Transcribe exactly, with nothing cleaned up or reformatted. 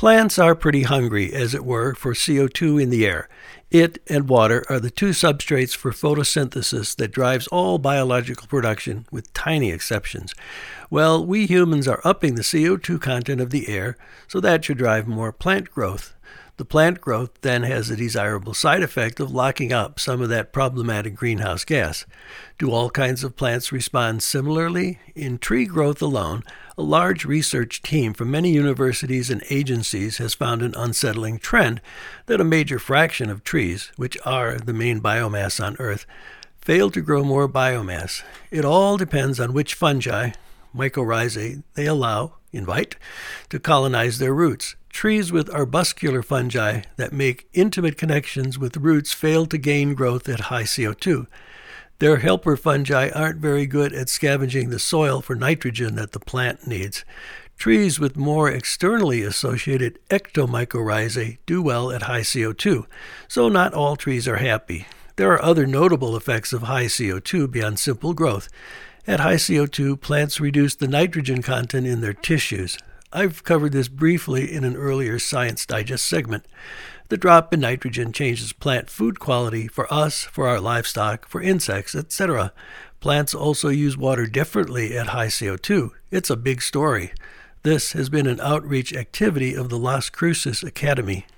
Plants are pretty hungry, as it were, for C O two in the air. It and water are the two substrates for photosynthesis that drives all biological production, with tiny exceptions. Well, we humans are upping the C O two content of the air, so that should drive more plant growth. The plant growth then has the desirable side effect of locking up some of that problematic greenhouse gas. Do all kinds of plants respond similarly? In tree growth alone, a large research team from many universities and agencies has found an unsettling trend that a major fraction of trees, which are the main biomass on Earth, fail to grow more biomass. It all depends on which fungi, mycorrhizae, they allow, invite, to colonize their roots. Trees with arbuscular fungi that make intimate connections with roots fail to gain growth at high C O two. Their helper fungi aren't very good at scavenging the soil for nitrogen that the plant needs. Trees with more externally associated ectomycorrhizae do well at high C O two, so not all trees are happy. There are other notable effects of high C O two beyond simple growth. At high C O two, plants reduce the nitrogen content in their tissues. I've covered this briefly in an earlier Science Digest segment. The drop in nitrogen changes plant food quality for us, for our livestock, for insects, et cetera. Plants also use water differently at high C O two. It's a big story. This has been an outreach activity of the Las Cruces Academy.